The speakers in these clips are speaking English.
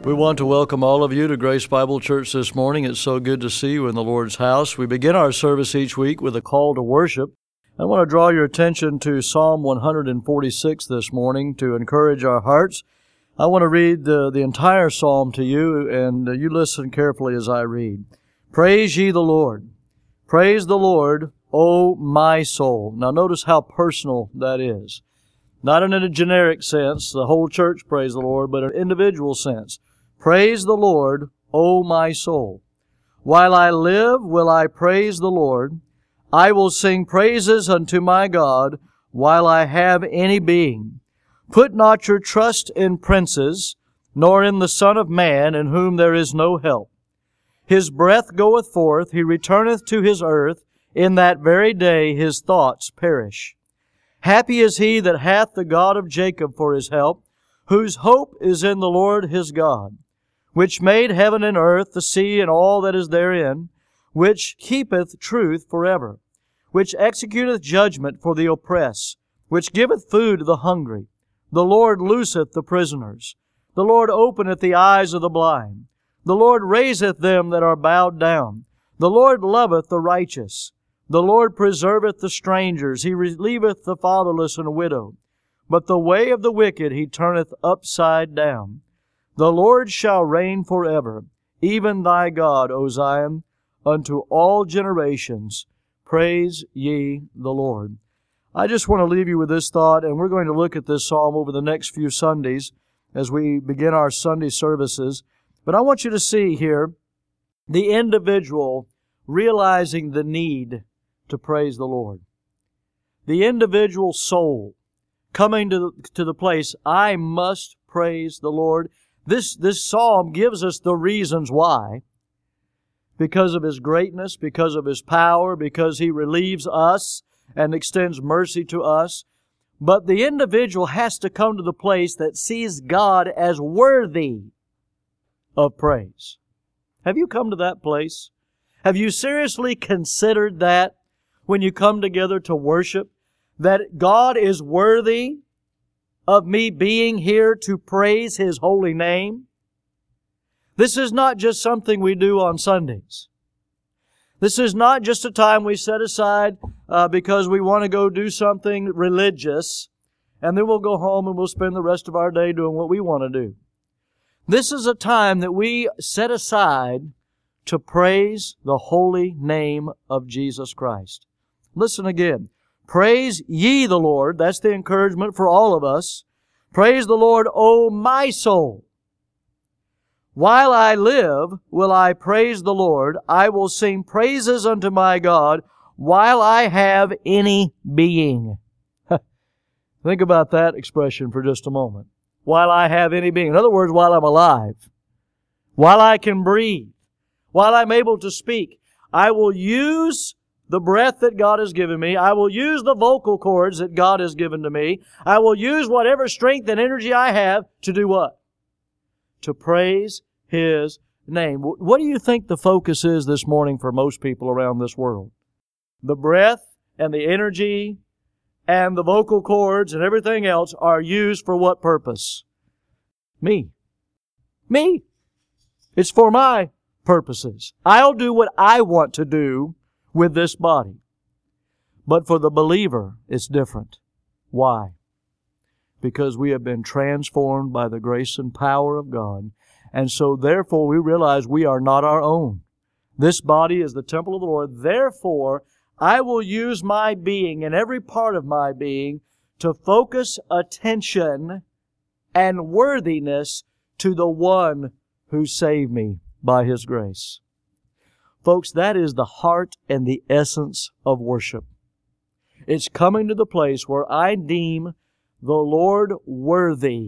We want to welcome all of you to Grace Bible Church this morning. It's so good to see you in the Lord's house. We begin our service each week with a call to worship. I want to draw your attention to Psalm 146 this morning to encourage our hearts. I want to read the entire psalm to you, and you listen carefully as I read. Praise ye the Lord. Praise the Lord, O my soul. Now notice how personal that is. Not in a generic sense, the whole church praise the Lord, but in an individual sense. Praise the Lord, O my soul. While I live, will I praise the Lord. I will sing praises unto my God while I have any being. Put not your trust in princes, nor in the Son of Man, in whom there is no help. His breath goeth forth, he returneth to his earth. In that very day his thoughts perish. Happy is he that hath the God of Jacob for his help, whose hope is in the Lord his God, which made heaven and earth, the sea, and all that is therein, which keepeth truth forever, which executeth judgment for the oppressed, which giveth food to the hungry. The Lord looseth the prisoners. The Lord openeth the eyes of the blind. The Lord raiseth them that are bowed down. The Lord loveth the righteous. The Lord preserveth the strangers. He relieveth the fatherless and widow. But the way of the wicked he turneth upside down. The Lord shall reign forever, even thy God, O Zion, unto all generations. Praise ye the Lord. I just want to leave you with this thought, and we're going to look at this psalm over the next few Sundays as we begin our Sunday services. But I want you to see here the individual realizing the need to praise the Lord. The individual soul coming to the place, I must praise the Lord. This psalm gives us the reasons why. Because of His greatness, because of His power, because He relieves us and extends mercy to us. But the individual has to come to the place that sees God as worthy of praise. Have you come to that place? Have you seriously considered that when you come together to worship? That God is worthy of me being here to praise His holy name? This is not just something we do on Sundays. This is not just a time we set aside because we want to go do something religious, and then we'll go home and we'll spend the rest of our day doing what we want to do. This is a time that we set aside to praise the holy name of Jesus Christ. Listen again. Praise ye the Lord. That's the encouragement for all of us. Praise the Lord, O my soul. While I live, will I praise the Lord. I will sing praises unto my God while I have any being. Think about that expression for just a moment. While I have any being. In other words, while I'm alive. While I can breathe. While I'm able to speak. I will use the breath that God has given me. I will use the vocal cords that God has given to me. I will use whatever strength and energy I have to do what? To praise His name. What do you think the focus is this morning for most people around this world? The breath and the energy and the vocal cords and everything else are used for what purpose? Me. Me. It's for my purposes. I'll do what I want to do with this body. But for the believer, it's different. Why? Because we have been transformed by the grace and power of God. And so therefore we realize we are not our own. This body is the temple of the Lord. Therefore, I will use my being and every part of my being to focus attention and worthiness to the one who saved me by His grace. Folks, that is the heart and the essence of worship. It's coming to the place where I deem the Lord worthy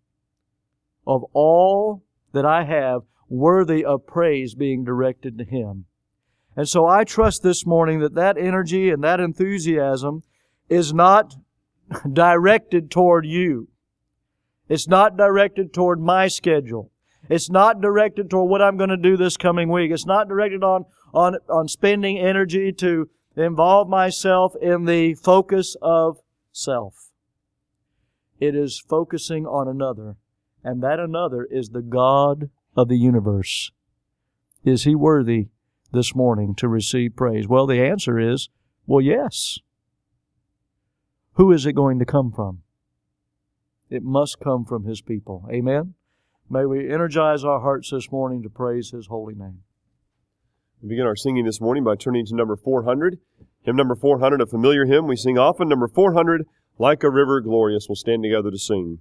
of all that I have, worthy of praise being directed to Him. And so I trust this morning that that energy and that enthusiasm is not directed toward you. It's not directed toward my schedule. It's not directed toward what I'm going to do this coming week. It's not directed on spending energy to involve myself in the focus of self. It is focusing on another and that another is the God of the universe. Is He worthy this morning to receive praise? Well, the answer is, well, yes. Who is it going to come from? It must come from His people. Amen? May we energize our hearts this morning to praise His holy name. We begin our singing this morning by turning to number 400. Hymn number 400, a familiar hymn we sing often. Number 400, Like a River Glorious. We'll stand together to sing.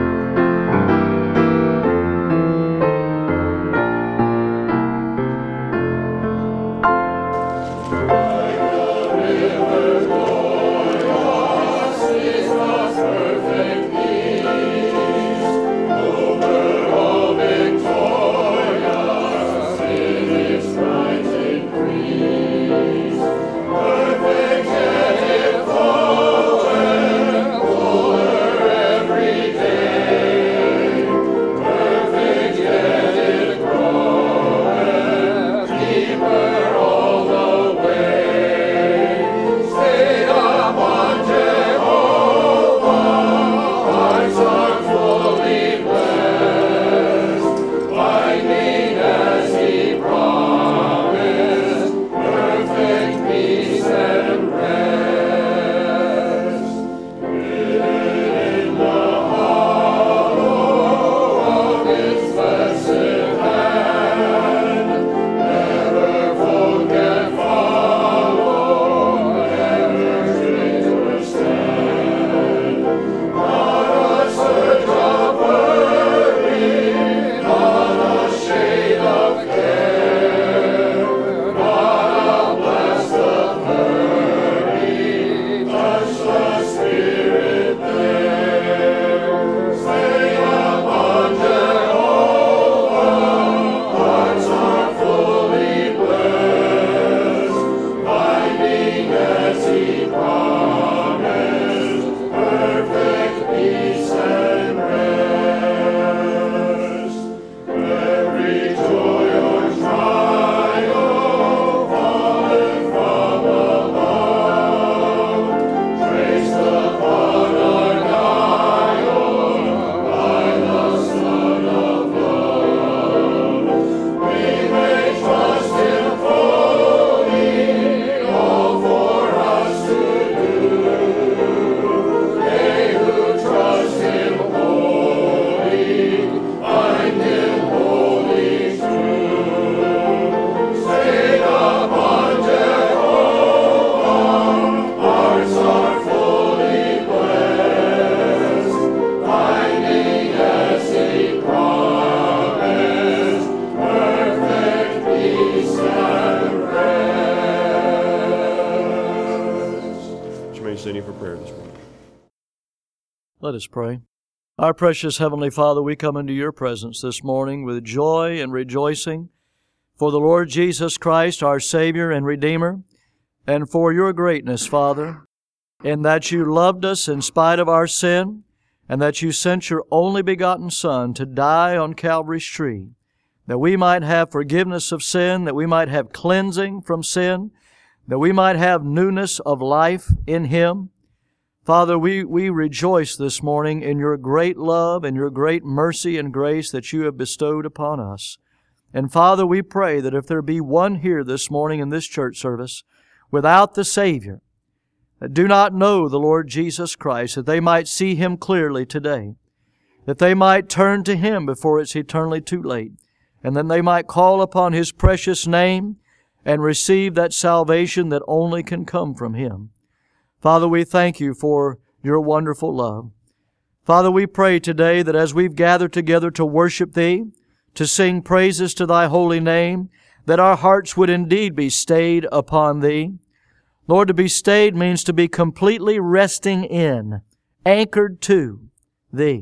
Let us pray. Our precious Heavenly Father, we come into Your presence this morning with joy and rejoicing for the Lord Jesus Christ, our Savior and Redeemer, and for Your greatness, Father, in that You loved us in spite of our sin, and that You sent Your only begotten Son to die on Calvary's tree, that we might have forgiveness of sin, that we might have cleansing from sin, that we might have newness of life in Him. Father, we rejoice this morning in Your great love and Your great mercy and grace that You have bestowed upon us. And Father, we pray that if there be one here this morning in this church service without the Savior, that do not know the Lord Jesus Christ, that they might see Him clearly today, that they might turn to Him before it's eternally too late, and then they might call upon His precious name and receive that salvation that only can come from Him. Father, we thank You for Your wonderful love. Father, we pray today that as we've gathered together to worship Thee, to sing praises to Thy holy name, that our hearts would indeed be stayed upon Thee. Lord, to be stayed means to be completely resting in, anchored to Thee.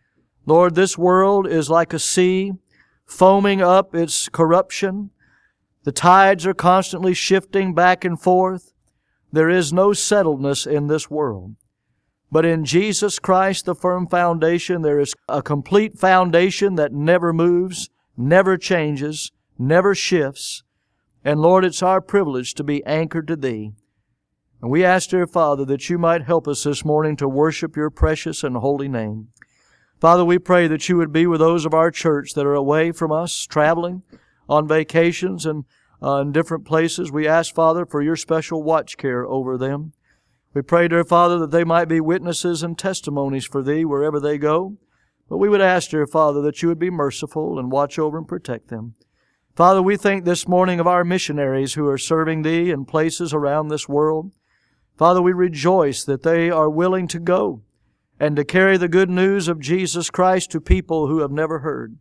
Lord, this world is like a sea, foaming up its corruption. The tides are constantly shifting back and forth. There is no settledness in this world. But in Jesus Christ, the firm foundation, there is a complete foundation that never moves, never changes, never shifts. And Lord, it's our privilege to be anchored to Thee. And we ask, dear Father, that You might help us this morning to worship Your precious and holy name. Father, we pray that you would be with those of our church that are away from us, traveling on vacations and in different places. We ask, Father, for your special watch care over them. We pray, dear Father, that they might be witnesses and testimonies for Thee wherever they go. But we would ask, dear Father, that you would be merciful and watch over and protect them. Father, we think this morning of our missionaries who are serving Thee in places around this world. Father, we rejoice that they are willing to go and to carry the good news of Jesus Christ to people who have never heard.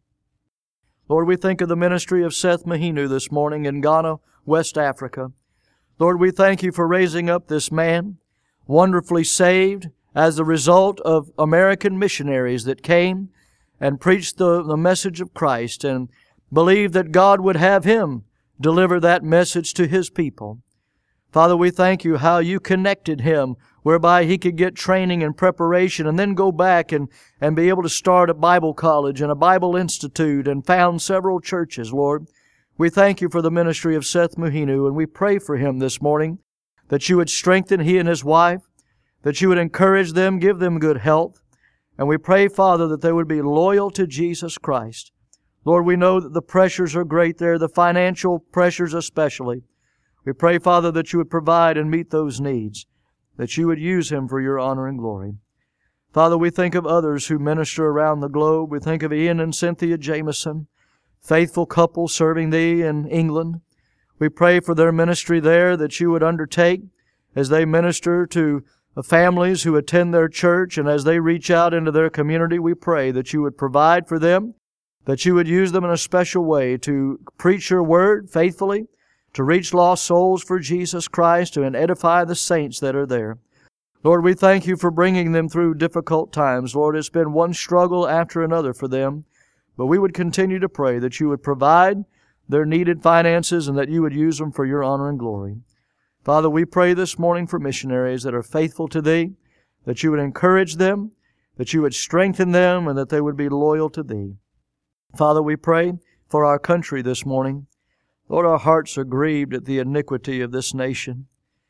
Lord, we think of the ministry of Seth Mahinu this morning in Ghana, West Africa. Lord, we thank you for raising up this man, wonderfully saved as the result of American missionaries that came and preached the message of Christ and believed that God would have him deliver that message to His people. Father, we thank you how you connected him whereby he could get training and preparation and then go back and be able to start a Bible college and a Bible institute and found several churches, Lord. We thank you for the ministry of Seth Mahinu, and we pray for him this morning that you would strengthen he and his wife, that you would encourage them, give them good health. And we pray, Father, that they would be loyal to Jesus Christ. Lord, we know that the pressures are great there, the financial pressures especially. We pray, Father, that you would provide and meet those needs, that you would use him for your honor and glory. Father, we think of others who minister around the globe. We think of Ian and Cynthia Jameson, faithful couple serving Thee in England. We pray for their ministry there that you would undertake as they minister to families who attend their church, and as they reach out into their community, we pray that you would provide for them, that you would use them in a special way to preach your word faithfully, to reach lost souls for Jesus Christ, and edify the saints that are there. Lord, we thank you for bringing them through difficult times. Lord, it's been one struggle after another for them, but we would continue to pray that you would provide their needed finances and that you would use them for your honor and glory. Father, we pray this morning for missionaries that are faithful to Thee, that you would encourage them, that you would strengthen them, and that they would be loyal to Thee. Father, we pray for our country this morning. Lord, our hearts are grieved at the iniquity of this nation,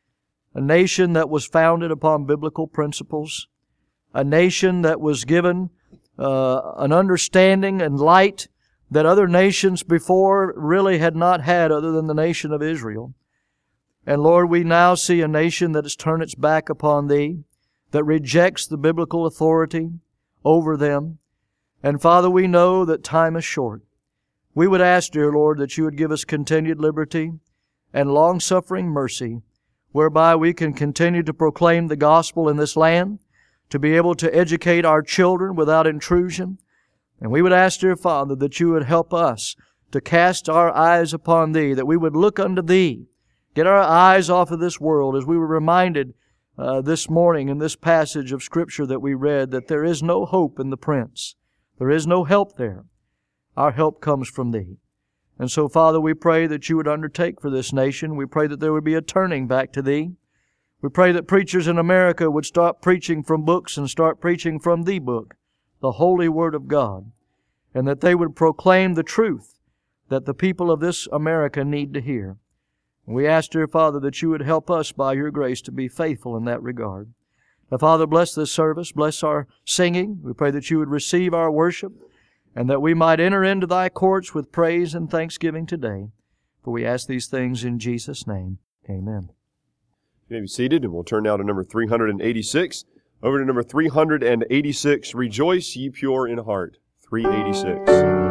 a nation that was founded upon biblical principles, a nation that was given an understanding and light that other nations before really had not had other than the nation of Israel. And Lord, we now see a nation that has turned its back upon Thee, that rejects the biblical authority over them. And Father, we know that time is short. We would ask, dear Lord, that you would give us continued liberty and long-suffering mercy, whereby we can continue to proclaim the gospel in this land, to be able to educate our children without intrusion. And we would ask, dear Father, that you would help us to cast our eyes upon Thee, that we would look unto Thee, get our eyes off of this world, as we were reminded this morning in this passage of Scripture that we read, that there is no hope in the prince. There is no help there. Our help comes from Thee. And so, Father, we pray that you would undertake for this nation. We pray that there would be a turning back to Thee. We pray that preachers in America would stop preaching from books and start preaching from the book, the Holy Word of God, and that they would proclaim the truth that the people of this America need to hear. And we ask, dear Father, that you would help us by your grace to be faithful in that regard. Now, Father, bless this service. Bless our singing. We pray that you would receive our worship, and that we might enter into Thy courts with praise and thanksgiving today. For we ask these things in Jesus' name. Amen. You may be seated, and we'll turn now to number 386. Over to number 386, Rejoice Ye Pure in Heart. 386.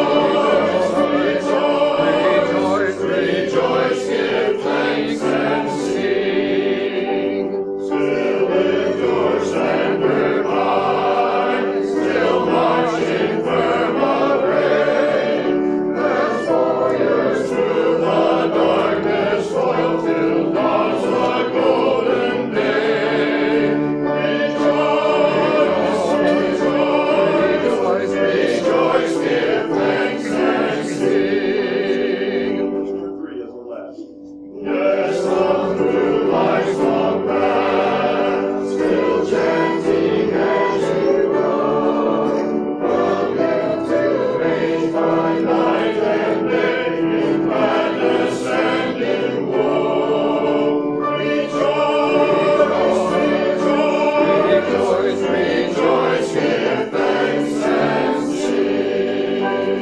Rejoice, give thanks and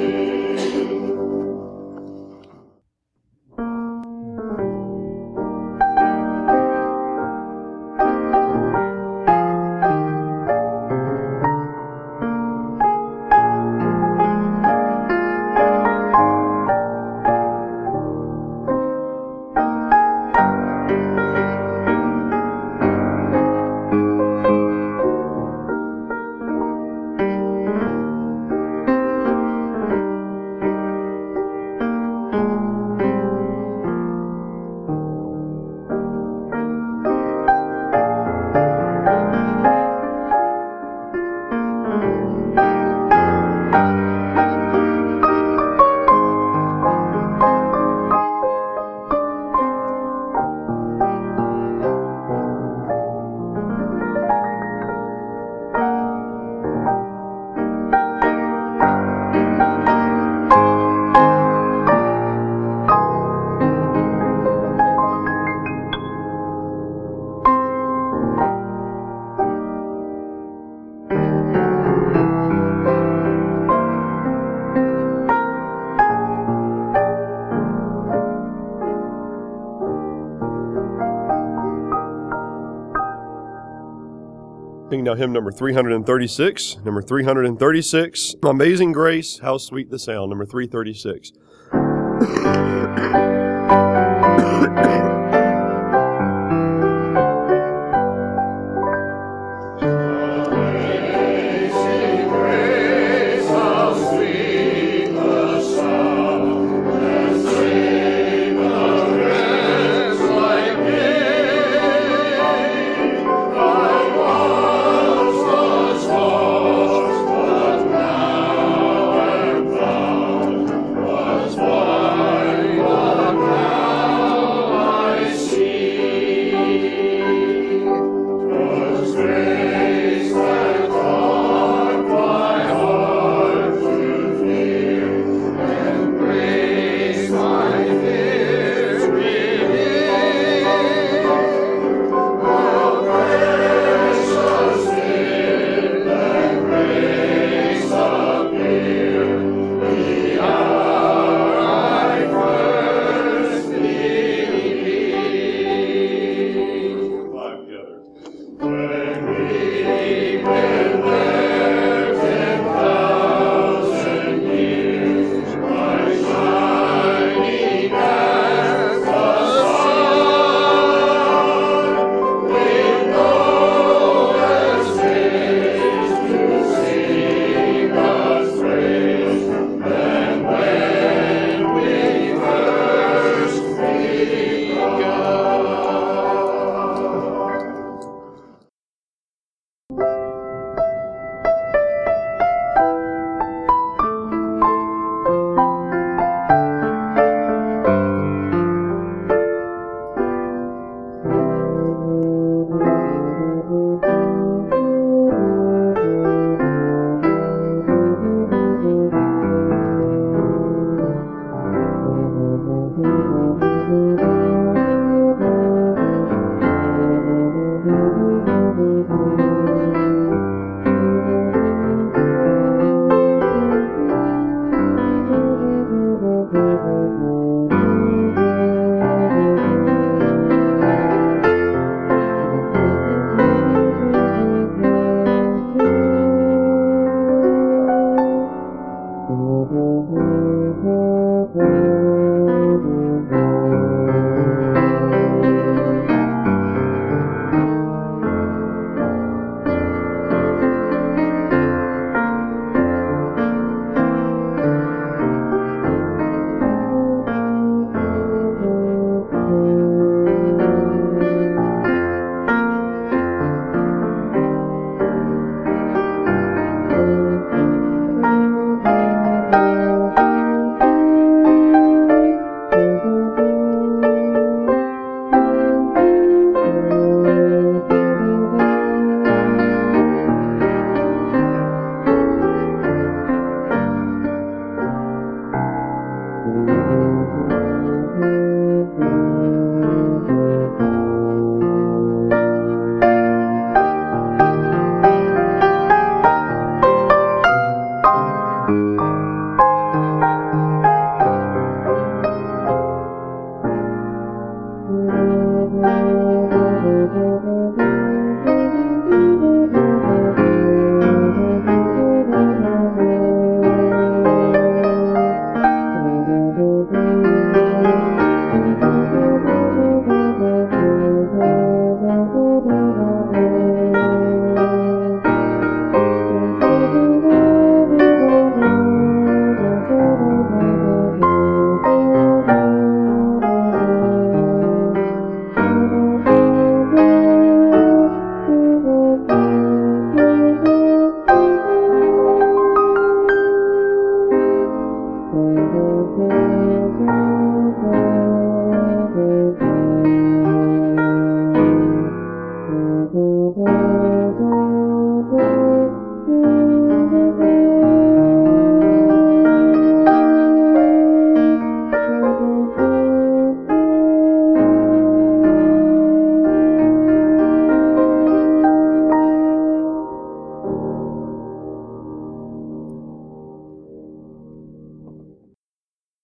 Sing now hymn number 336. Number 336, Amazing Grace, How Sweet the Sound. Number 336.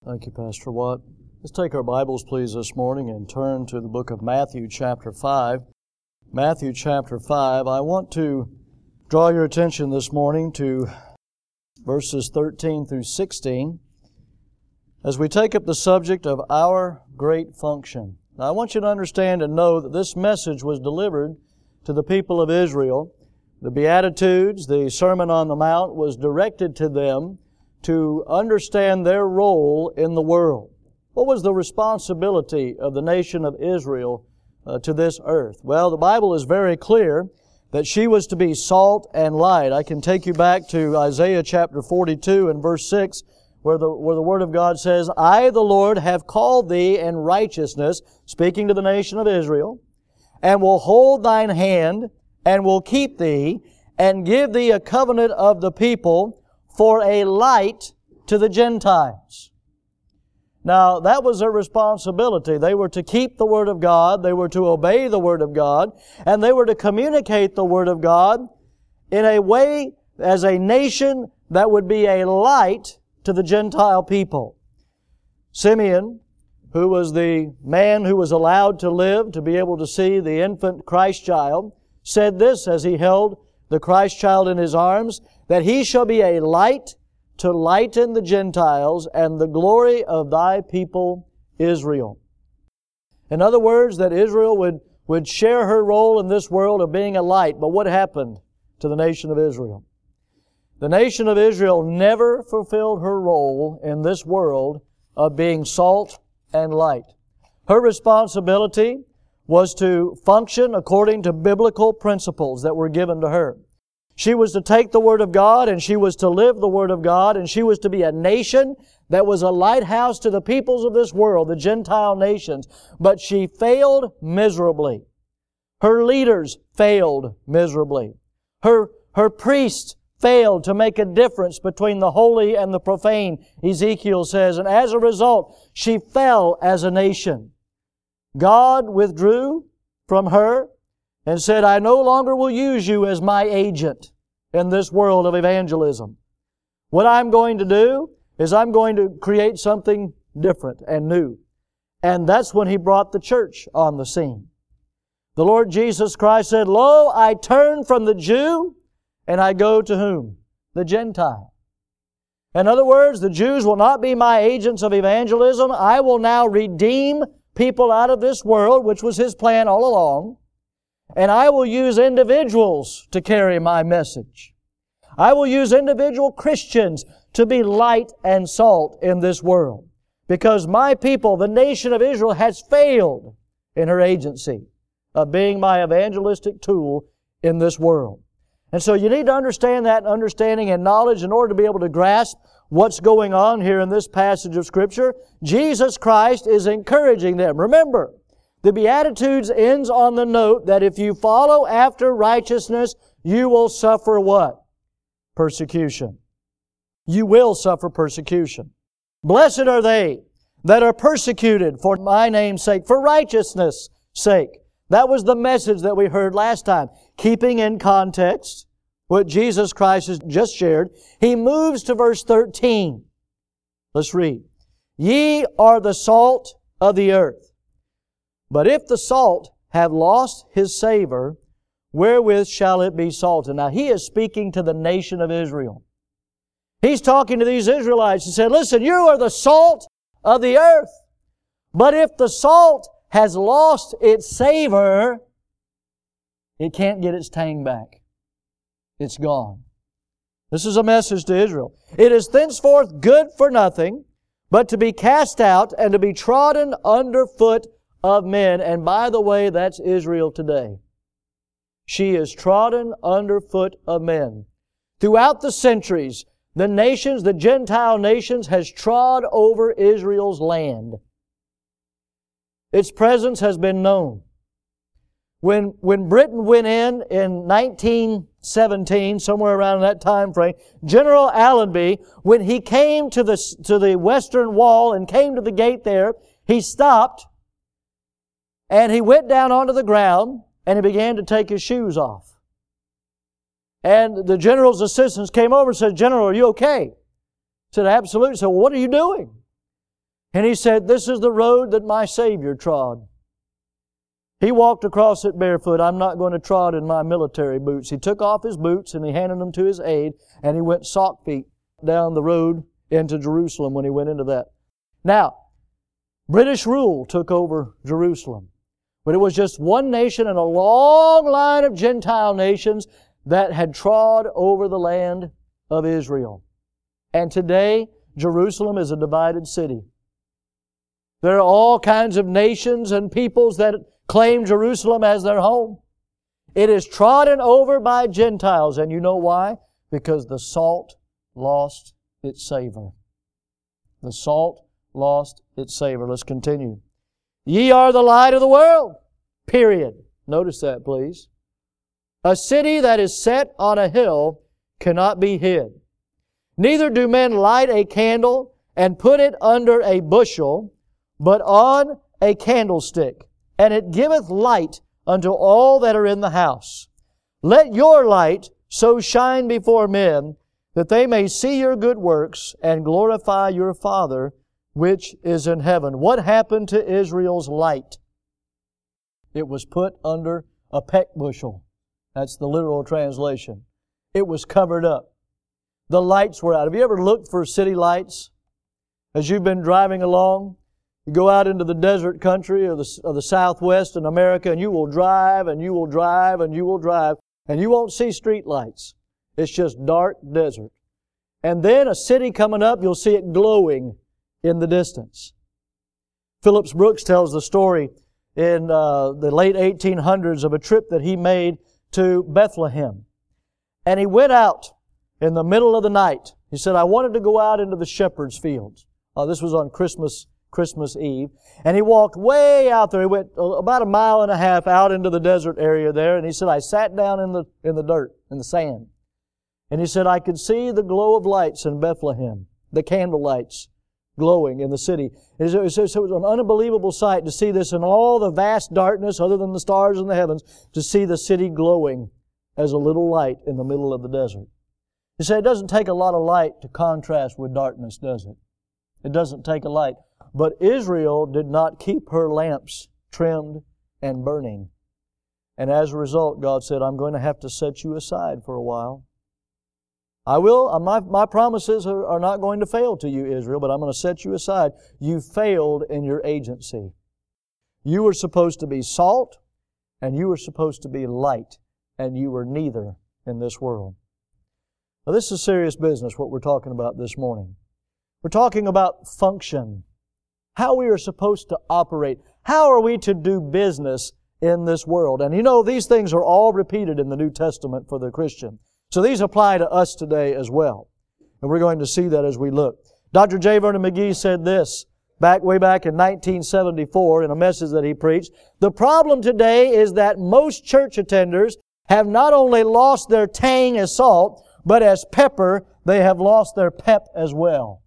Thank you, Pastor Watt. Let's take our Bibles, please, this morning and turn to the book of Matthew, chapter 5. Matthew, chapter 5. I want to draw your attention this morning to verses 13 through 16 as we take up the subject of our great function. Now, I want you to understand and know that this message was delivered to the people of Israel. The Beatitudes, the Sermon on the Mount, was directed to them to understand their role in the world. What was the responsibility of the nation of Israel to this earth? Well, the Bible is very clear that she was to be salt and light. I can take you back to Isaiah chapter 42 and verse 6, where the Word of God says, I, the Lord, have called thee in righteousness, speaking to the nation of Israel, and will hold thine hand, and will keep thee, and give thee a covenant of the people, for a light to the Gentiles. Now, that was their responsibility. They were to keep the Word of God, they were to obey the Word of God, and they were to communicate the Word of God in a way as a nation that would be a light to the Gentile people. Simeon, who was the man who was allowed to live to be able to see the infant Christ child, said this as he held the Christ child in his arms, that he shall be a light to lighten the Gentiles and the glory of thy people Israel. In other words, that Israel would share her role in this world of being a light. But what happened to the nation of Israel? The nation of Israel never fulfilled her role in this world of being salt and light. Her responsibility was to function according to biblical principles that were given to her. She was to take the Word of God, and she was to live the Word of God, and she was to be a nation that was a lighthouse to the peoples of this world, the Gentile nations. But she failed miserably. Her leaders failed miserably. Her priests failed to make a difference between the holy and the profane, Ezekiel says, and as a result, she fell as a nation. God withdrew from her and said, I no longer will use you as my agent in this world of evangelism. What I'm going to do is I'm going to create something different and new. And that's when He brought the church on the scene. The Lord Jesus Christ said, Lo, I turn from the Jew and I go to whom? The Gentile. In other words, the Jews will not be my agents of evangelism. I will now redeem people out of this world, which was His plan all along. And I will use individuals to carry my message. I will use individual Christians to be light and salt in this world. Because my people, the nation of Israel, has failed in her agency of being my evangelistic tool in this world. And so you need to understand that understanding and knowledge in order to be able to grasp what's going on here in this passage of Scripture. Jesus Christ is encouraging them. Remember, the Beatitudes ends on the note that if you follow after righteousness, you will suffer what? Persecution. You will suffer persecution. Blessed are they that are persecuted for my name's sake, for righteousness' sake. That was the message that we heard last time. Keeping in context what Jesus Christ has just shared, He moves to verse 13. Let's read. Ye are the salt of the earth. But if the salt have lost his savor, wherewith shall it be salted? Now, He is speaking to the nation of Israel. He's talking to these Israelites and said, listen, you are the salt of the earth. But if the salt has lost its savor, it can't get its tang back. It's gone. This is a message to Israel. It is thenceforth good for nothing, but to be cast out and to be trodden underfoot of men. And by the way, that's Israel today. She is trodden underfoot of men. Throughout the centuries, the nations, the Gentile nations, has trod over Israel's land. Its presence has been known. When Britain went in 1917, somewhere around that time frame, General Allenby, when he came to the Western Wall and came to the gate there, he stopped and he went down onto the ground and he began to take his shoes off. And the general's assistants came over and said, General, are you okay? He said, absolutely. He said, well, what are you doing? And He said, this is the road that my Savior trod. He walked across it barefoot. I'm not going to trod in my military boots. He took off his boots and He handed them to His aide, and He went sock feet down the road into Jerusalem when He went into that. Now, British rule took over Jerusalem. But it was just one nation and a long line of Gentile nations that had trod over the land of Israel. And today, Jerusalem is a divided city. There are all kinds of nations and peoples that claim Jerusalem as their home. It is trodden over by Gentiles. And you know why? Because the salt lost its savor. The salt lost its savor. Let's continue. Ye are the light of the world. Period. Notice that, please. A city that is set on a hill cannot be hid. Neither do men light a candle and put it under a bushel, but on a candlestick, and it giveth light unto all that are in the house. Let your light so shine before men, that they may see your good works and glorify your Father which is in heaven. What happened to Israel's light? It was put under a peck bushel. That's the literal translation. It was covered up. The lights were out. Have you ever looked for city lights? As you've been driving along, you go out into the desert country of the Southwest in America, and you will drive, and you will drive, and you will drive, and you won't see street lights. It's just dark desert. And then a city coming up, you'll see it glowing in the distance. Phillips Brooks tells the story in the late 1800s of a trip that he made to Bethlehem. And he went out in the middle of the night. He said, I wanted to go out into the shepherd's fields. This was on Christmas Eve. And he walked way out there. He went about 1.5 miles out into the desert area there. And he said, I sat down in the dirt, in the sand. And he said, I could see the glow of lights in Bethlehem, the candle lights glowing in the city. It was an unbelievable sight to see this in all the vast darkness, other than the stars in the heavens, to see the city glowing as a little light in the middle of the desert. You say, it doesn't take a lot of light to contrast with darkness, does it? It doesn't take a light. But Israel did not keep her lamps trimmed and burning. And as a result, God said, I'm going to have to set you aside for a while. I will. My promises are not going to fail to you, Israel, but I'm going to set you aside. You failed in your agency. You were supposed to be salt, and you were supposed to be light, and you were neither in this world. Now, this is serious business, what we're talking about this morning. We're talking about function, how we are supposed to operate, how are we to do business in this world. And you know, these things are all repeated in the New Testament for the Christian. So these apply to us today as well. And we're going to see that as we look. Dr. J. Vernon McGee said this way back in 1974 in a message that he preached. The problem today is that most church attenders have not only lost their tang as salt, but as pepper, they have lost their pep as well.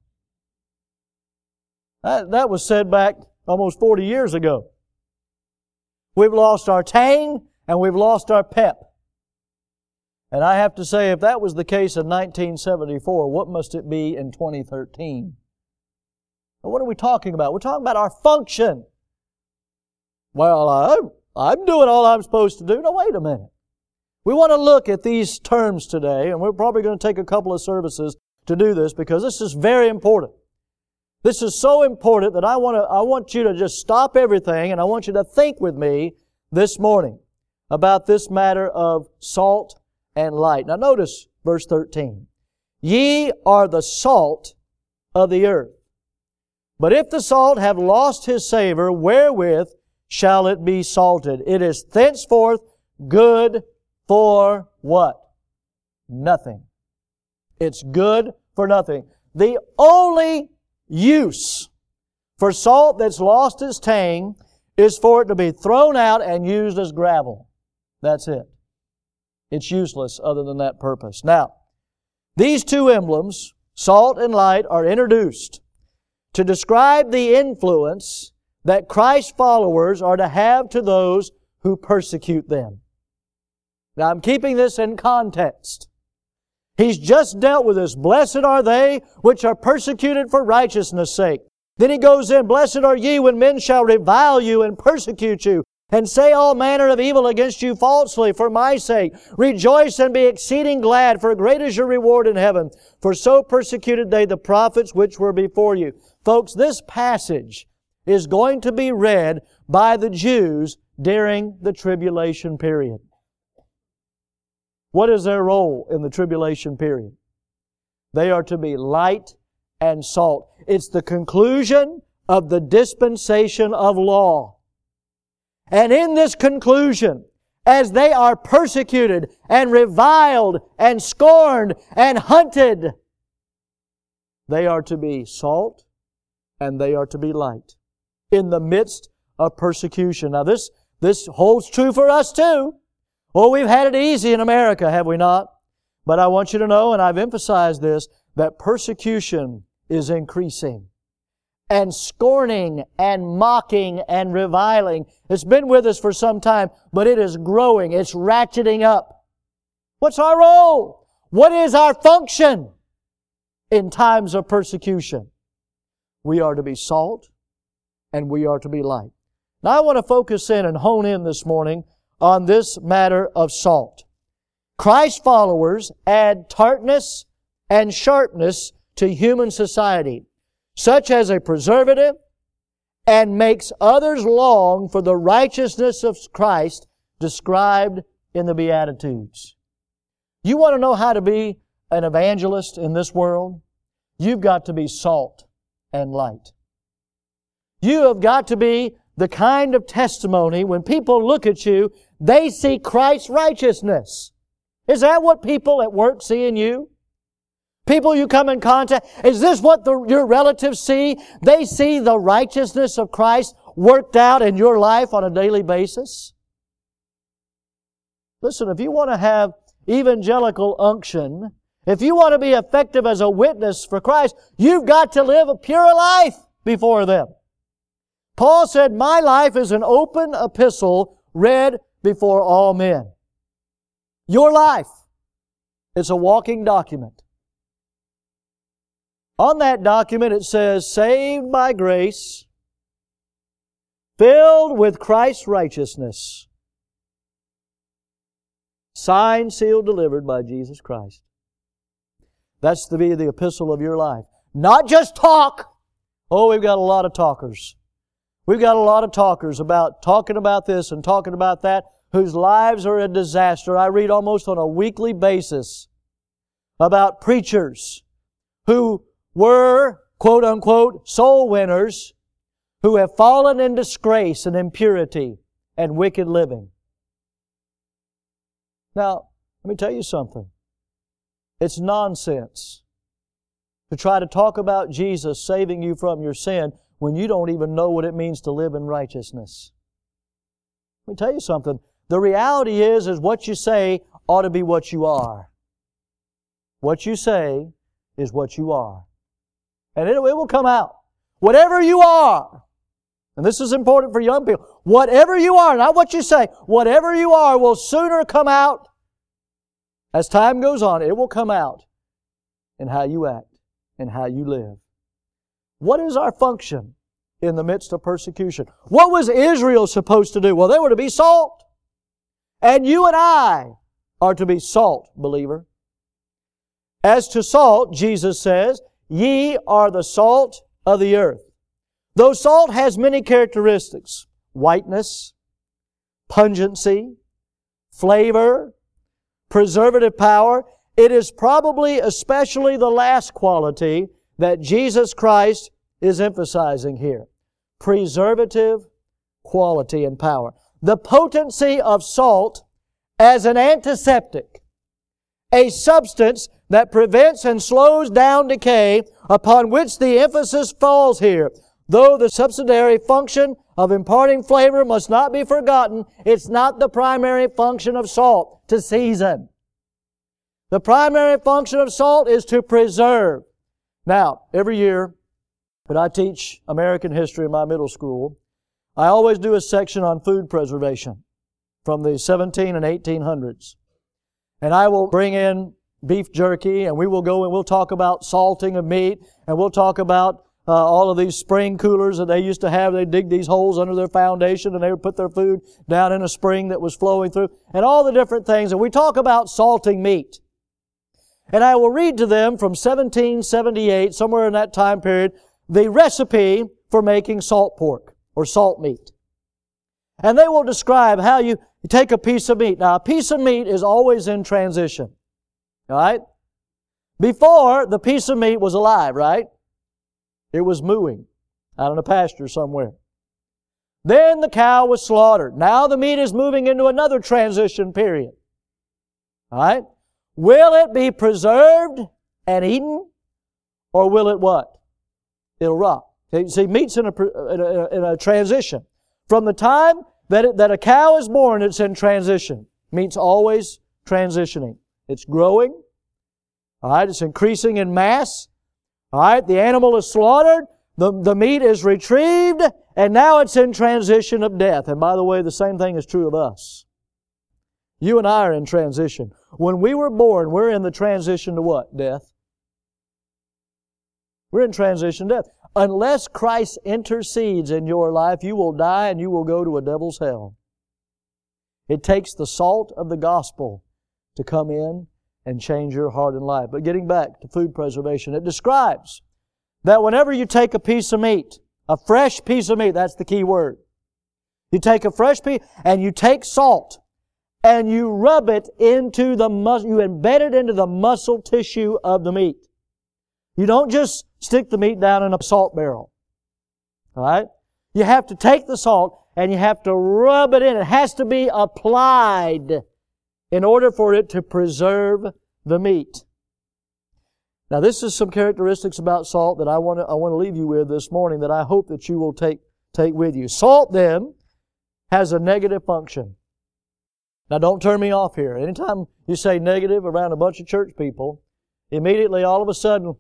That was said back almost 40 years ago. We've lost our tang and we've lost our pep. And I have to say, if that was the case in 1974, what must it be in 2013? Now, what are we talking about? We're talking about our function. Well, I'm doing all I'm supposed to do. No, wait a minute. We want to look at these terms today, and we're probably going to take a couple of services to do this because this is very important. This is so important that I want you to just stop everything and I want you to think with me this morning about this matter of salt and light. Now notice verse 13. Ye are the salt of the earth. But if the salt have lost his savor, wherewith shall it be salted? It is thenceforth good for what? Nothing. It's good for nothing. The only use for salt that's lost its tang is for it to be thrown out and used as gravel. That's it. It's useless other than that purpose. Now, these two emblems, salt and light, are introduced to describe the influence that Christ's followers are to have to those who persecute them. Now, I'm keeping this in context. He's just dealt with this. Blessed are they which are persecuted for righteousness' sake. Then he goes in, blessed are ye when men shall revile you and persecute you, and say all manner of evil against you falsely for my sake. Rejoice and be exceeding glad, for great is your reward in heaven. For so persecuted they the prophets which were before you. Folks, this passage is going to be read by the Jews during the tribulation period. What is their role in the tribulation period? They are to be light and salt. It's the conclusion of the dispensation of law. And in this conclusion, as they are persecuted and reviled and scorned and hunted, they are to be salt and they are to be light in the midst of persecution. Now this holds true for us too. Well, we've had it easy in America, have we not? But I want you to know, and I've emphasized this, that persecution is increasing. And scorning and mocking and reviling. It's been with us for some time, but it is growing. It's ratcheting up. What's our role? What is our function in times of persecution? We are to be salt and we are to be light. Now I want to focus in and hone in this morning on this matter of salt. Christ's followers add tartness and sharpness to human society, such as a preservative, and makes others long for the righteousness of Christ described in the Beatitudes. You want to know how to be an evangelist in this world? You've got to be salt and light. You have got to be the kind of testimony when people look at you, they see Christ's righteousness. Is that what people at work see in you? People you come in contact, is this what your relatives see? They see the righteousness of Christ worked out in your life on a daily basis. Listen, if you want to have evangelical unction, if you want to be effective as a witness for Christ, you've got to live a pure life before them. Paul said, my life is an open epistle read before all men. Your life is a walking document. On that document it says, saved by grace, filled with Christ's righteousness, signed, sealed, delivered by Jesus Christ. That's to be the epistle of your life. Not just talk. Oh, we've got a lot of talkers. We've got a lot of talkers about talking about this and talking about that, whose lives are a disaster. I read almost on a weekly basis about preachers who were, quote unquote, soul winners who have fallen in disgrace and impurity and wicked living. Now, let me tell you something. It's nonsense to try to talk about Jesus saving you from your sin when you don't even know what it means to live in righteousness. Let me tell you something. The reality is what you say ought to be what you are. What you say is what you are. And it will come out. Whatever you are, and this is important for young people, whatever you are, not what you say, whatever you are will sooner come out. As time goes on, it will come out in how you act and how you live. What is our function in the midst of persecution? What was Israel supposed to do? Well, they were to be salt. And you and I are to be salt, believer. As to salt, Jesus says, ye are the salt of the earth. Though salt has many characteristics, whiteness, pungency, flavor, preservative power, it is probably especially the last quality that Jesus Christ is emphasizing here. Preservative quality and power. The potency of salt as an antiseptic, a substance that prevents and slows down decay, upon which the emphasis falls here. Though the subsidiary function of imparting flavor must not be forgotten, it's not the primary function of salt to season. The primary function of salt is to preserve. Now, every year when I teach American history in my middle school, I always do a section on food preservation from the 17 and 1800s. And I will bring in beef jerky, and we will go and we'll talk about salting of meat, and we'll talk about all of these spring coolers that they used to have. They'd dig these holes under their foundation and they would put their food down in a spring that was flowing through, and all the different things. And we talk about salting meat. And I will read to them from 1778, somewhere in that time period, the recipe for making salt pork or salt meat. And they will describe how you take a piece of meat. Now, a piece of meat is always in transition. All right? Before, the piece of meat was alive, right? It was mooing out in a pasture somewhere. Then the cow was slaughtered. Now the meat is moving into another transition period. All right? Will it be preserved and eaten? Or will it what? It'll rot. See, meat's in a transition. From the time that a cow is born, it's in transition. Meat's always transitioning. It's growing. All right, it's increasing in mass. All right, the animal is slaughtered. The meat is retrieved. And now it's in transition of death. And by the way, the same thing is true of us. You and I are in transition. When we were born, we're in the transition to what? Death. We're in transition to death. Unless Christ intercedes in your life, you will die and you will go to a devil's hell. It takes the salt of the gospel to come in and change your heart and life. But getting back to food preservation, it describes that whenever you take a piece of meat, a fresh piece of meat, that's the key word. You take a fresh piece and you take salt and you rub it into the muscle, you embed it into the muscle tissue of the meat. You don't just stick the meat down in a salt barrel. All right? You have to take the salt and you have to rub it in. It has to be applied in order for it to preserve the meat. Now, this is some characteristics about salt that I want to leave you with this morning that I hope that you will take with you. Salt, then, has a negative function. Now, don't turn me off here. Anytime you say negative around a bunch of church people, immediately, all of a sudden,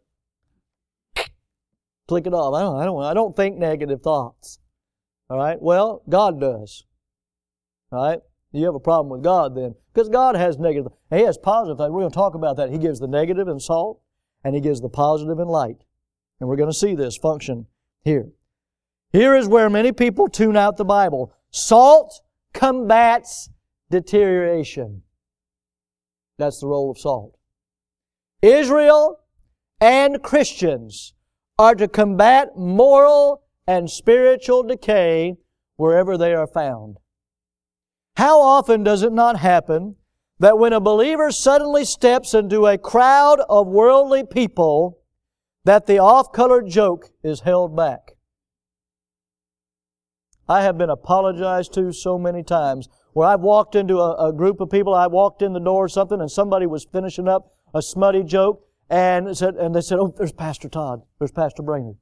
click it off. I don't think negative thoughts. All right? Well, God does. All right? You have a problem with God then. Because God has negative. And He has positive things. We're going to talk about that. He gives the negative in salt, and He gives the positive in light. And we're going to see this function here. Here is where many people tune out the Bible. Salt combats deterioration. That's the role of salt. Israel and Christians are to combat moral and spiritual decay wherever they are found. How often does it not happen that when a believer suddenly steps into a crowd of worldly people, that the off-colored joke is held back? I have been apologized to so many times where I've walked into a group of people, I walked in the door or something, and somebody was finishing up a smutty joke, and they said, "Oh, there's Pastor Todd. There's Pastor Brainerd."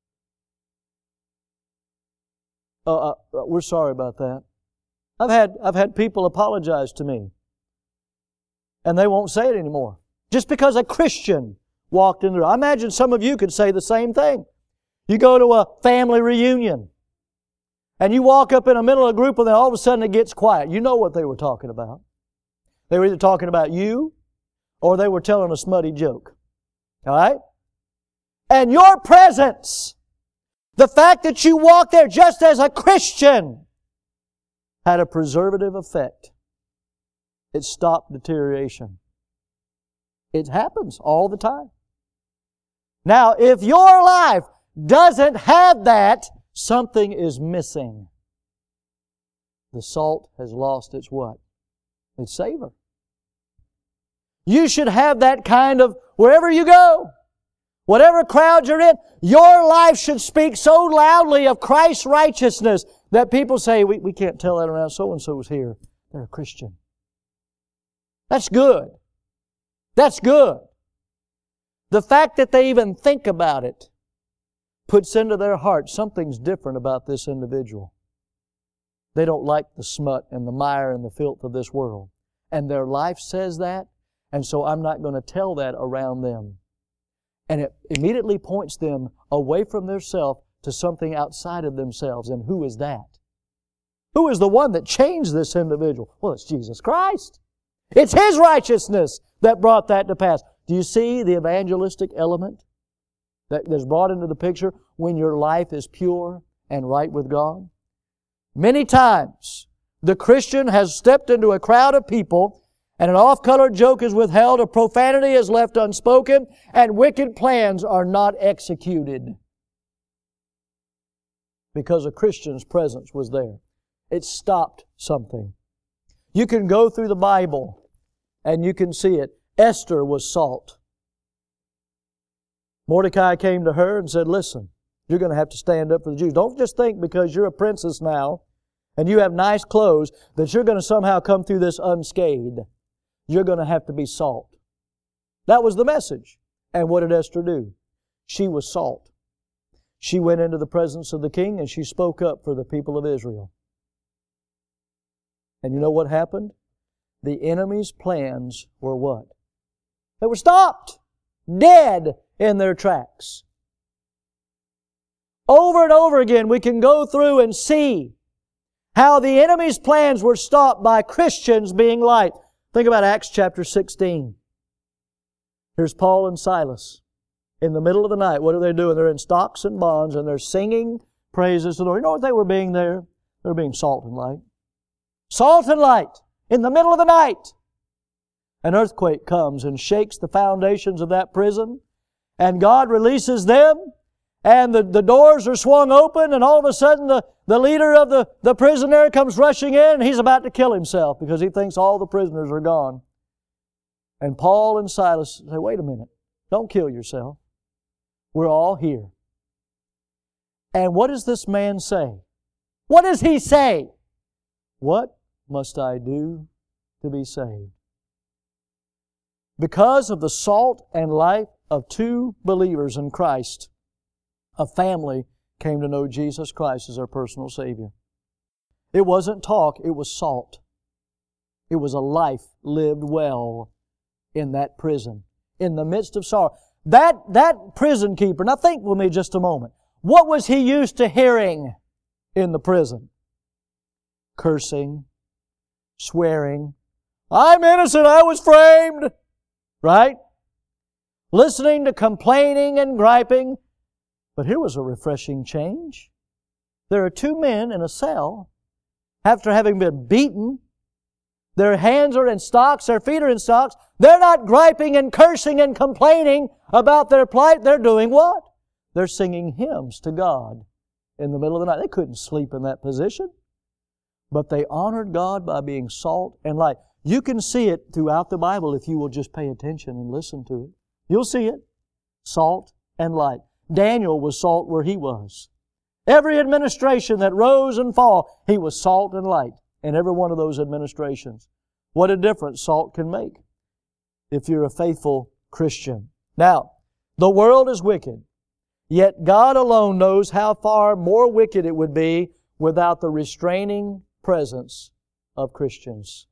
We're sorry about that. I've had people apologize to me, and they won't say it anymore. Just because a Christian walked in the door. I imagine some of you could say the same thing. You go to a family reunion, and you walk up in the middle of a group, and then all of a sudden it gets quiet. You know what they were talking about. They were either talking about you, or they were telling a smutty joke. All right? And your presence, the fact that you walked there just as a Christian, had a preservative effect. It stopped deterioration. It happens all the time. Now, if your life doesn't have that, something is missing. The salt has lost its what? Its savor. You should have that kind of, wherever you go, whatever crowd you're in, your life should speak so loudly of Christ's righteousness that people say, we can't tell that around so-and-so's here. They're a Christian. That's good. That's good. The fact that they even think about it puts into their heart something's different about this individual. They don't like the smut and the mire and the filth of this world. And their life says that, and so I'm not going to tell that around them. And it immediately points them away from themselves to something outside of themselves. And who is that? Who is the one that changed this individual? Well, it's Jesus Christ. It's His righteousness that brought that to pass. Do you see the evangelistic element that's brought into the picture when your life is pure and right with God? Many times, the Christian has stepped into a crowd of people, and an off-colored joke is withheld, a profanity is left unspoken, and wicked plans are not executed. Because a Christian's presence was there. It stopped something. You can go through the Bible, and you can see it. Esther was salt. Mordecai came to her and said, listen, you're going to have to stand up for the Jews. Don't just think because you're a princess now and you have nice clothes that you're going to somehow come through this unscathed. You're going to have to be salt. That was the message. And what did Esther do? She was salt. She went into the presence of the king and she spoke up for the people of Israel. And you know what happened? The enemy's plans were what? They were stopped. Dead in their tracks. Over and over again, we can go through and see how the enemy's plans were stopped by Christians being light. Think about Acts chapter 16. Here's Paul and Silas. In the middle of the night, what are they doing? They're in stocks and bonds and they're singing praises to the Lord. You know what they were being there? They were being salt and light. Salt and light in the middle of the night. An earthquake comes and shakes the foundations of that prison, and God releases them, and the doors are swung open, and all of a sudden the leader of the prison there comes rushing in, and he's about to kill himself because he thinks all the prisoners are gone. And Paul and Silas say, wait a minute, don't kill yourself. We're all here. And what does this man say? What does he say? What must I do to be saved? Because of the salt and light of two believers in Christ, a family came to know Jesus Christ as their personal Savior. It wasn't talk, it was salt. It was a life lived well in that prison, in the midst of sorrow. That prison keeper, now think with me just a moment. What was he used to hearing in the prison? Cursing, swearing. I'm innocent, I was framed. Right? Listening to complaining and griping. But here was a refreshing change. There are two men in a cell, after having been beaten. Their hands are in stocks, their feet are in stocks. They're not griping and cursing and complaining about their plight. They're doing what? They're singing hymns to God in the middle of the night. They couldn't sleep in that position. But they honored God by being salt and light. You can see it throughout the Bible if you will just pay attention and listen to it. You'll see it. Salt and light. Daniel was salt where he was. Every administration that rose and fall, he was salt and light in every one of those administrations. What a difference salt can make if you're a faithful Christian. Now, the world is wicked, yet God alone knows how far more wicked it would be without the restraining presence of Christians.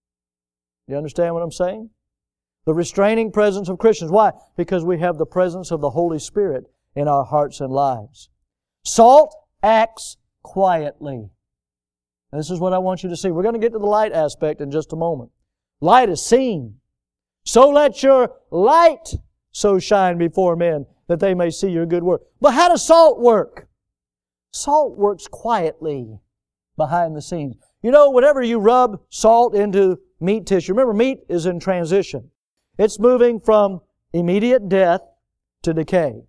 You understand what I'm saying? The restraining presence of Christians. Why? Because we have the presence of the Holy Spirit in our hearts and lives. Salt acts quietly. And this is what I want you to see. We're going to get to the light aspect in just a moment. Light is seen. So let your light so shine before men that they may see your good work. But how does salt work? Salt works quietly behind the scenes. You know, whenever you rub salt into meat tissue, remember meat is in transition. It's moving from immediate death to decay.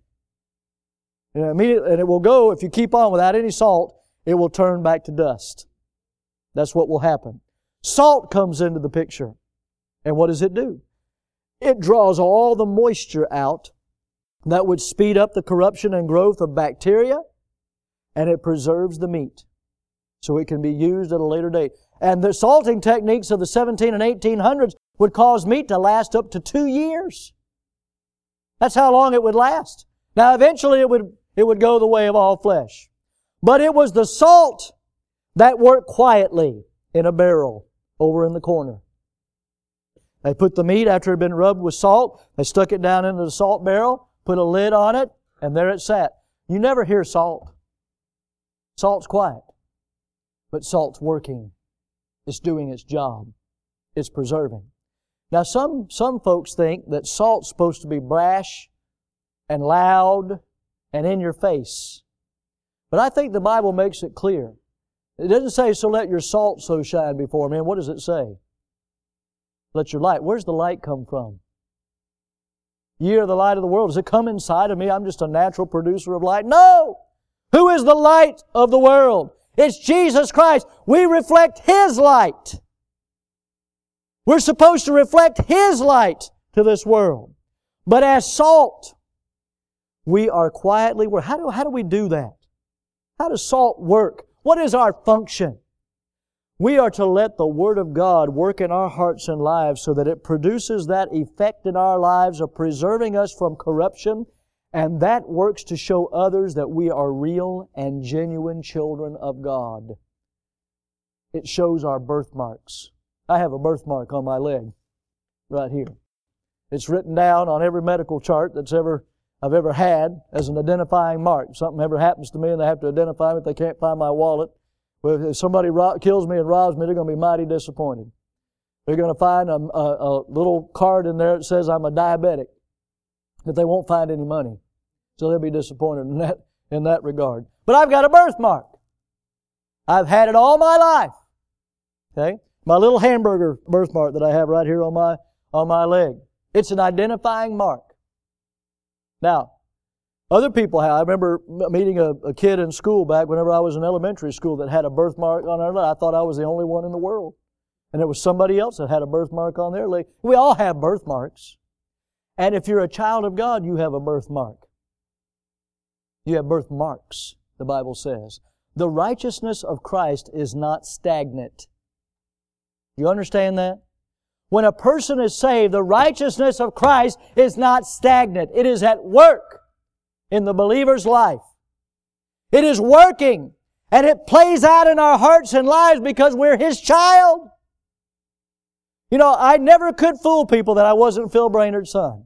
And it will go, if you keep on without any salt, it will turn back to dust. That's what will happen. Salt comes into the picture. And what does it do? It draws all the moisture out that would speed up the corruption and growth of bacteria, and it preserves the meat so it can be used at a later date. And the salting techniques of the 17 and 1800s would cause meat to last up to 2 years. That's how long it would last. Now eventually it would go the way of all flesh. But it was the salt that worked quietly in a barrel over in the corner. They put the meat after it had been rubbed with salt, they stuck it down into the salt barrel, put a lid on it, and there it sat. You never hear salt. Salt's quiet. But salt's working. It's doing its job. It's preserving. Now some folks think that salt's supposed to be brash and loud and in your face. But I think the Bible makes it clear. It doesn't say, so let your salt so shine before men. What does it say? Let your light. Where's the light come from? Ye are the light of the world. Does it come inside of me? I'm just a natural producer of light. No! Who is the light of the world? It's Jesus Christ. We reflect His light. We're supposed to reflect His light to this world. But as salt, we are quietly... How do we do that? How does salt work? What is our function? We are to let the Word of God work in our hearts and lives so that it produces that effect in our lives of preserving us from corruption, and that works to show others that we are real and genuine children of God. It shows our birthmarks. I have a birthmark on my leg, right here. It's written down on every medical chart I've ever had as an identifying mark. If something ever happens to me and they have to identify me, if they can't find my wallet, well, if somebody kills me and robs me, they're going to be mighty disappointed. They're going to find a little card in there that says I'm a diabetic, but they won't find any money. So they'll be disappointed in that regard. But I've got a birthmark. I've had it all my life. Okay? My little hamburger birthmark that I have right here on my leg. It's an identifying mark. Now, other people have. I remember meeting a kid in school back whenever I was in elementary school that had a birthmark on their leg. I thought I was the only one in the world. And it was somebody else that had a birthmark on their leg. We all have birthmarks. And if you're a child of God, you have a birthmark. You have birthmarks, the Bible says. The righteousness of Christ is not stagnant. You understand that? When a person is saved, the righteousness of Christ is not stagnant. It is at work in the believer's life. It is working, and it plays out in our hearts and lives because we're His child. You know, I never could fool people that I wasn't Phil Brainerd's son.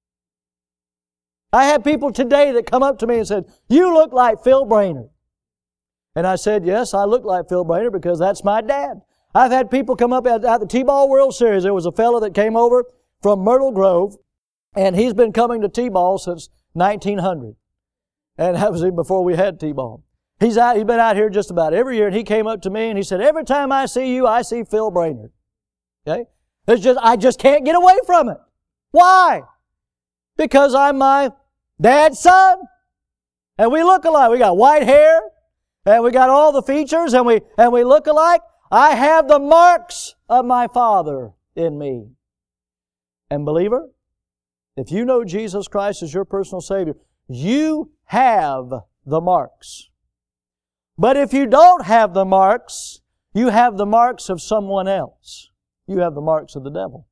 I have people today that come up to me and said, "You look like Phil Brainerd." And I said, "Yes, I look like Phil Brainerd because that's my dad." I've had people come up at the T-Ball World Series. There was a fellow that came over from Myrtle Grove, and he's been coming to T-Ball since 1900. And that was even before we had T-Ball. He's been out here just about every year, and he came up to me and he said, "Every time I see you, I see Phil Brainerd." Okay? I just can't get away from it. Why? Because I'm my dad's son. And we look alike. We got white hair, and we got all the features, and we look alike. I have the marks of my Father in me. And believer, if you know Jesus Christ as your personal Savior, you have the marks. But if you don't have the marks, you have the marks of someone else. You have the marks of the devil.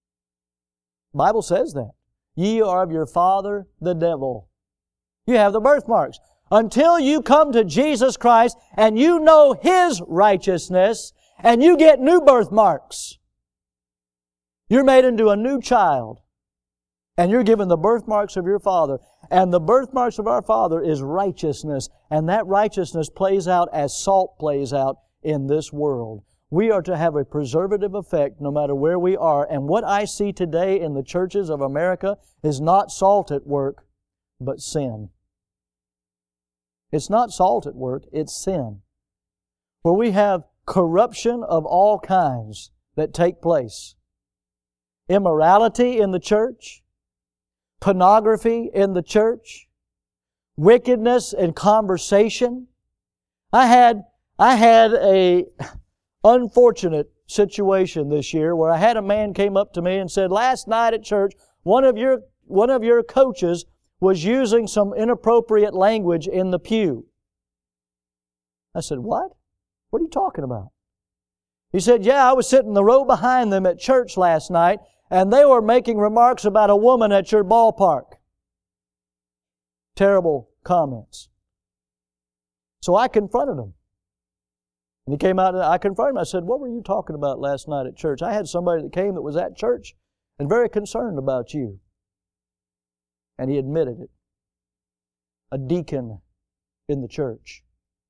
The Bible says that. Ye are of your father, the devil. You have the birthmarks. Until you come to Jesus Christ and you know His righteousness and you get new birthmarks, you're made into a new child and you're given the birthmarks of your Father. And the birthmarks of our Father is righteousness, and that righteousness plays out as salt plays out in this world. We are to have a preservative effect no matter where we are. And what I see today in the churches of America is not salt at work, but sin. It's not salt at work, it's sin. Where we have corruption of all kinds that take place. Immorality in the church, pornography in the church, wickedness in conversation. I had a unfortunate situation this year where I had a man came up to me and said, "Last night at church, one of your coaches was using some inappropriate language in the pew." I said, "What? What are you talking about?" He said, "Yeah, I was sitting in the row behind them at church last night, and they were making remarks about a woman at your ballpark." Terrible comments. So I confronted him. And he came out and I confronted him. I said, "What were you talking about last night at church? I had somebody that came that was at church and very concerned about you." And he admitted it. A deacon in the church.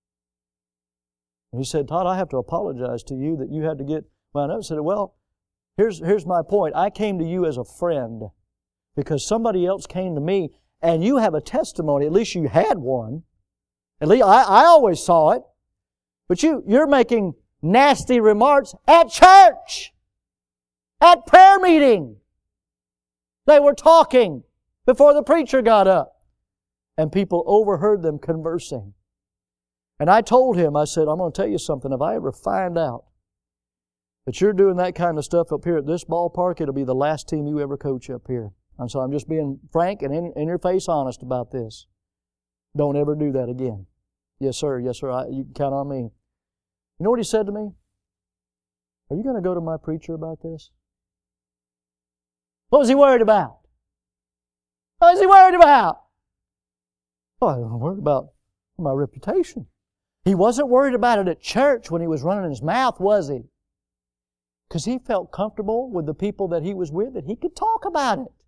And he said, "Todd, I have to apologize to you that you had to get wound up." I said, "Well, here's my point. I came to you as a friend because somebody else came to me and you have a testimony. At least you had one. At least I always saw it. But you're making nasty remarks at church, at prayer meeting. They were talking before the preacher got up, and people overheard them conversing. And I told him, I said, I'm going to tell you something. If I ever find out that you're doing that kind of stuff up here at this ballpark, it'll be the last team you ever coach up here. And so I'm just being frank and in your face honest about this. Don't ever do that again. Yes, sir. Yes, sir. You can count on me. You know what he said to me? Are you going to go to my preacher about this? What was he worried about? What was he worried about? Oh, I was worried about my reputation. He wasn't worried about it at church when he was running his mouth, was he? Because he felt comfortable with the people that he was with, that he could talk about it.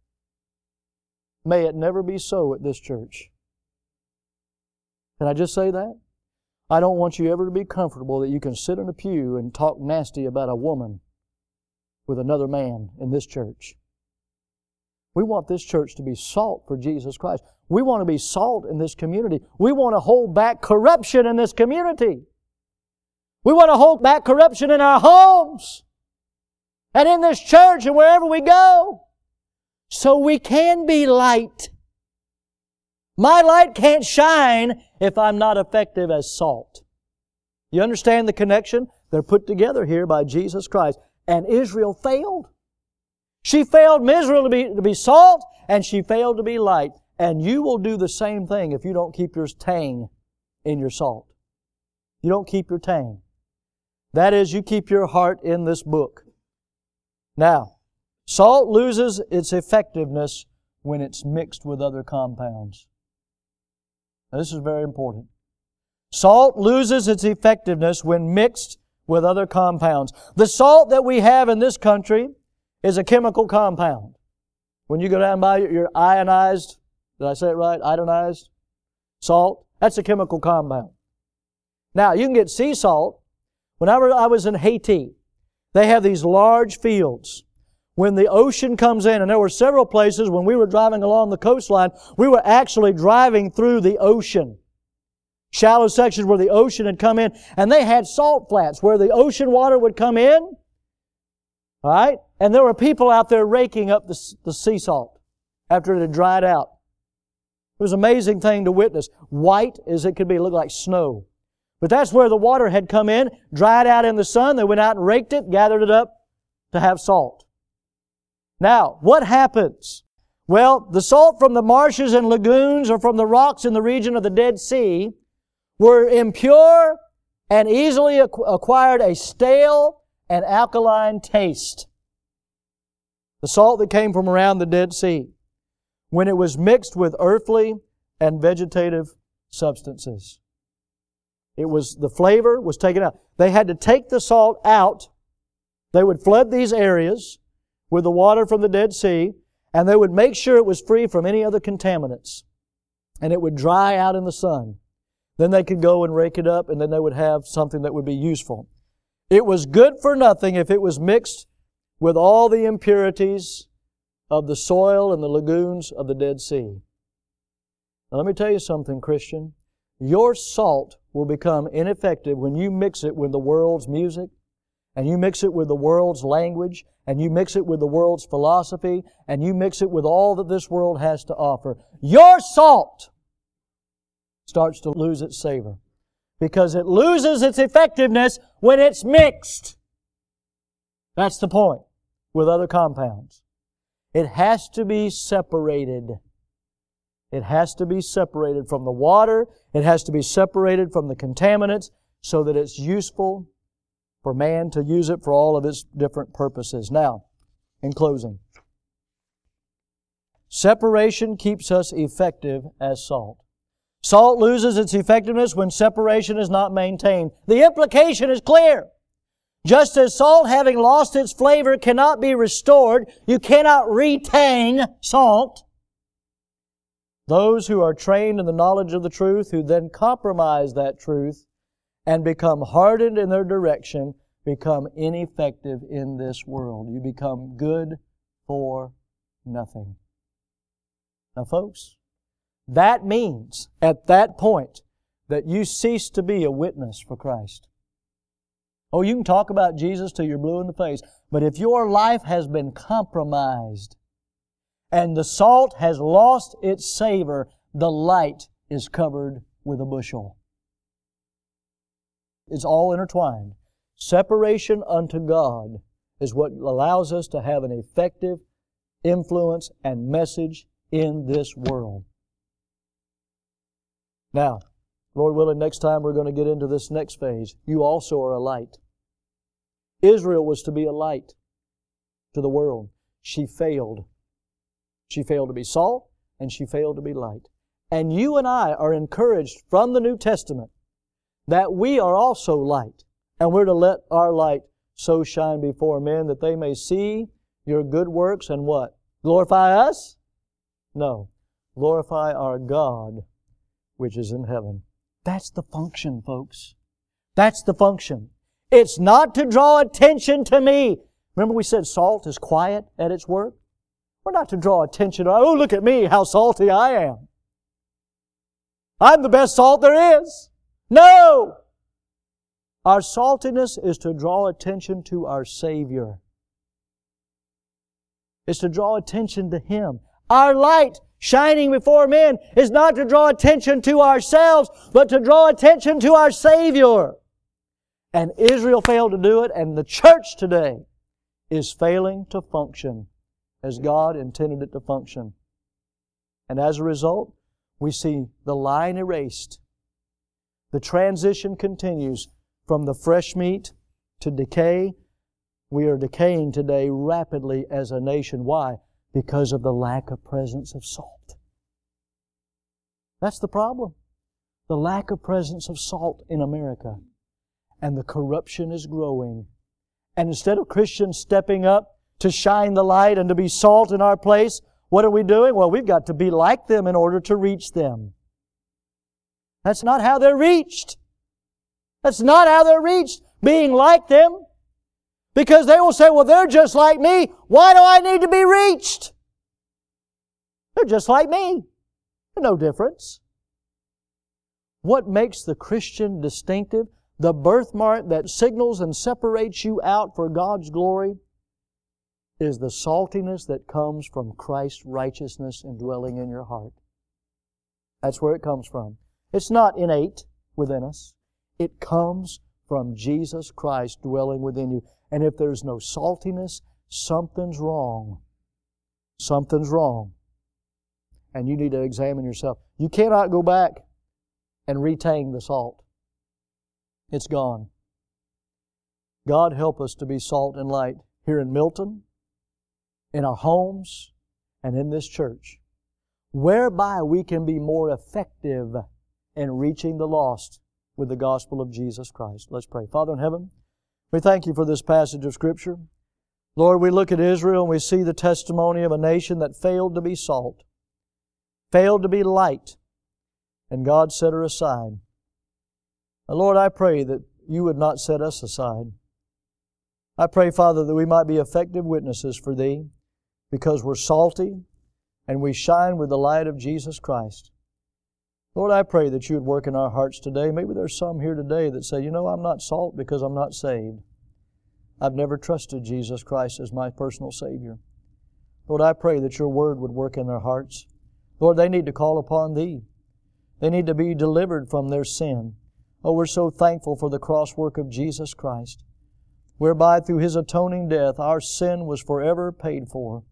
May it never be so at this church. Can I just say that? I don't want you ever to be comfortable that you can sit in a pew and talk nasty about a woman with another man in this church. We want this church to be salt for Jesus Christ. We want to be salt in this community. We want to hold back corruption in this community. We want to hold back corruption in our homes and in this church and wherever we go, so we can be light. My light can't shine if I'm not effective as salt. You understand the connection? They're put together here by Jesus Christ. And Israel failed. She failed miserably to be salt, and she failed to be light. And you will do the same thing if you don't keep your tang in your salt. You don't keep your tang. That is, you keep your heart in this book. Now, salt loses its effectiveness when it's mixed with other compounds. Now, this is very important. Salt loses its effectiveness when mixed with other compounds. The salt that we have in this country is a chemical compound. When you go down and buy your ionized, did I say it right? Iodinized salt, that's a chemical compound. Now, you can get sea salt. Whenever I was in Haiti, they have these large fields. When the ocean comes in, and there were several places when we were driving along the coastline, we were actually driving through the ocean. Shallow sections where the ocean had come in, and they had salt flats where the ocean water would come in. All right? And there were people out there raking up the sea salt after it had dried out. It was an amazing thing to witness. White as it could be, it looked like snow. But that's where the water had come in, dried out in the sun. They went out and raked it, gathered it up to have salt. Now, what happens? Well, the salt from the marshes and lagoons or from the rocks in the region of the Dead Sea were impure and easily acquired a stale and alkaline taste. The salt that came from around the Dead Sea, when it was mixed with earthly and vegetative substances. The flavor was taken out. They had to take the salt out. They would flood these areas with the water from the Dead Sea, and they would make sure it was free from any other contaminants. And it would dry out in the sun. Then they could go and rake it up, and then they would have something that would be useful. It was good for nothing if it was mixed with all the impurities of the soil and the lagoons of the Dead Sea. Now let me tell you something, Christian. Your salt will become ineffective when you mix it with the world's music, and you mix it with the world's language, and you mix it with the world's philosophy, and you mix it with all that this world has to offer. Your salt starts to lose its savor because it loses its effectiveness when it's mixed. That's the point with other compounds. It has to be separated. It has to be separated from the water. It has to be separated from the contaminants so that it's useful for man to use it for all of its different purposes. Now, in closing, separation keeps us effective as salt. Salt loses its effectiveness when separation is not maintained. The implication is clear. Just as salt, having lost its flavor, cannot be restored, you cannot retain salt. Those who are trained in the knowledge of the truth, who then compromise that truth and become hardened in their direction, become ineffective in this world. You become good for nothing. Now, folks, that means, at that point, that you cease to be a witness for Christ. Oh, you can talk about Jesus till you're blue in the face, but if your life has been compromised and the salt has lost its savor, the light is covered with a bushel. It's all intertwined. Separation unto God is what allows us to have an effective influence and message in this world. Now, Lord willing, next time we're going to get into this next phase. You also are a light. Israel was to be a light to the world. She failed. She failed to be salt, and she failed to be light. And you and I are encouraged from the New Testament that we are also light. And we're to let our light so shine before men that they may see your good works and what? Glorify us? No. Glorify our God which is in heaven. That's the function, folks. That's the function. It's not to draw attention to me. Remember we said salt is quiet at its work? We're not to draw attention to, oh, look at me, how salty I am. I'm the best salt there is. No! Our saltiness is to draw attention to our Savior. It's to draw attention to Him. Our light shining before men is not to draw attention to ourselves, but to draw attention to our Savior. And Israel failed to do it, and the church today is failing to function as God intended it to function. And as a result, we see the line erased. The transition continues from the fresh meat to decay. We are decaying today rapidly as a nation. Why? Because of the lack of presence of salt. That's the problem. The lack of presence of salt in America. And the corruption is growing. And instead of Christians stepping up to shine the light and to be salt in our place, what are we doing? Well, we've got to be like them in order to reach them. That's not how they're reached. That's not how they're reached, being like them. Because they will say, well, they're just like me. Why do I need to be reached? They're just like me. There's no difference. What makes the Christian distinctive, the birthmark that signals and separates you out for God's glory, is the saltiness that comes from Christ's righteousness indwelling in your heart. That's where it comes from. It's not innate within us. It comes from Jesus Christ dwelling within you. And if there's no saltiness, something's wrong. Something's wrong. And you need to examine yourself. You cannot go back and retain the salt. It's gone. God help us to be salt and light here in Milton, in our homes, and in this church, whereby we can be more effective in reaching the lost with the gospel of Jesus Christ. Let's pray. Father in heaven, we thank You for this passage of Scripture. Lord, we look at Israel and we see the testimony of a nation that failed to be salt, failed to be light, and God set her aside. And Lord, I pray that You would not set us aside. I pray, Father, that we might be effective witnesses for Thee because we're salty and we shine with the light of Jesus Christ. Lord, I pray that You would work in our hearts today. Maybe there's some here today that say, I'm not salt because I'm not saved. I've never trusted Jesus Christ as my personal Savior. Lord, I pray that Your Word would work in their hearts. Lord, they need to call upon Thee. They need to be delivered from their sin. Oh, we're so thankful for the cross work of Jesus Christ, whereby through His atoning death our sin was forever paid for.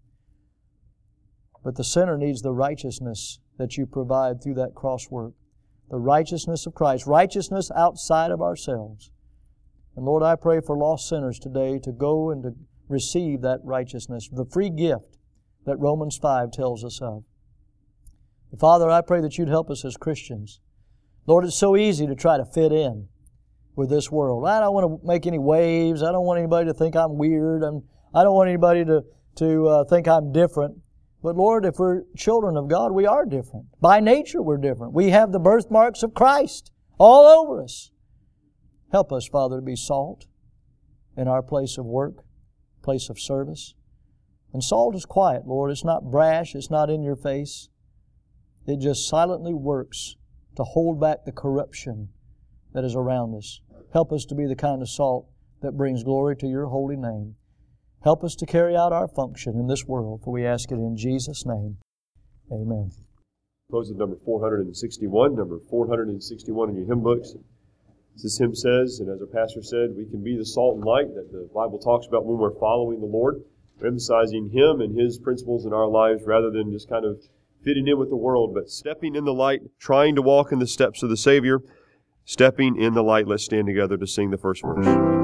But the sinner needs the righteousness that You provide through that cross work. The righteousness of Christ. Righteousness outside of ourselves. And Lord, I pray for lost sinners today to go and to receive that righteousness, the free gift that Romans 5 tells us of. Father, I pray that You'd help us as Christians. Lord, it's so easy to try to fit in with this world. I don't want to make any waves. I don't want anybody to think I'm weird. I don't want anybody to think I'm different. But Lord, if we're children of God, we are different. By nature, we're different. We have the birthmarks of Christ all over us. Help us, Father, to be salt in our place of work, place of service. And salt is quiet, Lord. It's not brash. It's not in your face. It just silently works to hold back the corruption that is around us. Help us to be the kind of salt that brings glory to Your holy name. Help us to carry out our function in this world, for we ask it in Jesus' name. Amen. Close with number 461, number 461 in your hymn books. As this hymn says, and as our pastor said, we can be the salt and light that the Bible talks about when we're following the Lord. We're emphasizing Him and His principles in our lives rather than just kind of fitting in with the world, but stepping in the light, trying to walk in the steps of the Savior. Stepping in the light. Let's stand together to sing the first verse.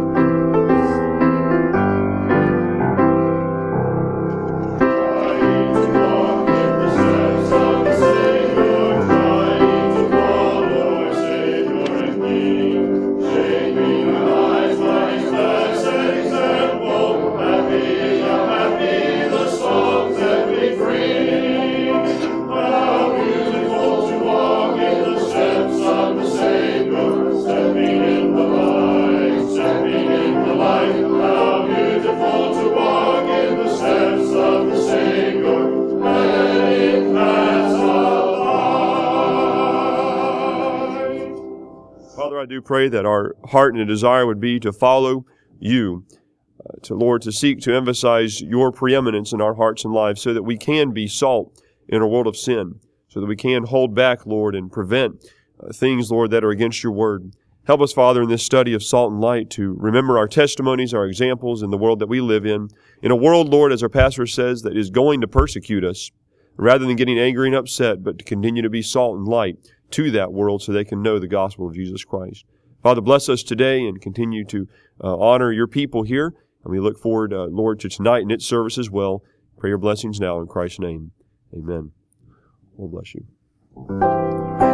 I do pray that our heart and desire would be to follow You, Lord, to seek to emphasize Your preeminence in our hearts and lives so that we can be salt in a world of sin, so that we can hold back, Lord, and prevent things, Lord, that are against Your word. Help us, Father, in this study of salt and light to remember our testimonies, our examples in the world that we live in a world, Lord, as our pastor says, that is going to persecute us, rather than getting angry and upset, but to continue to be salt and light to that world so they can know the gospel of Jesus Christ. Father, bless us today and continue to honor Your people here. And we look forward, Lord, to tonight and its service as well. Pray Your blessings now in Christ's name. Amen. Lord bless you.